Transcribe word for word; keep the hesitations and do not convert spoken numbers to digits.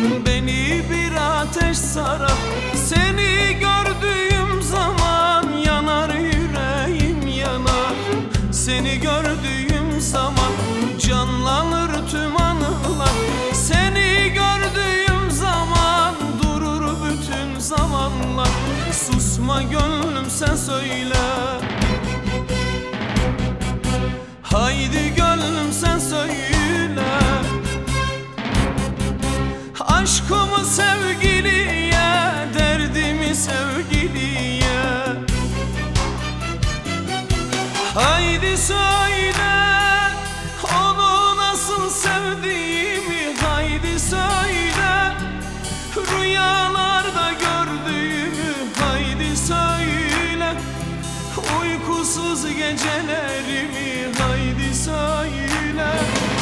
Beni bir ateş sarar, seni gördüğüm zaman yanar yüreğim yanar. Seni gördüğüm zaman canlanır tüm anılar. Seni gördüğüm zaman durur bütün zamanlar. Susma gönlüm sen söyle, haydi gönlüm sen söyle. Aşkımı sevgiliye, derdimi sevgiliye. Haydi söyle onu nasıl sevdiğimi. Haydi söyle rüyalarda gördüğümü. Haydi söyle uykusuz gecelerimi. Haydi söyle.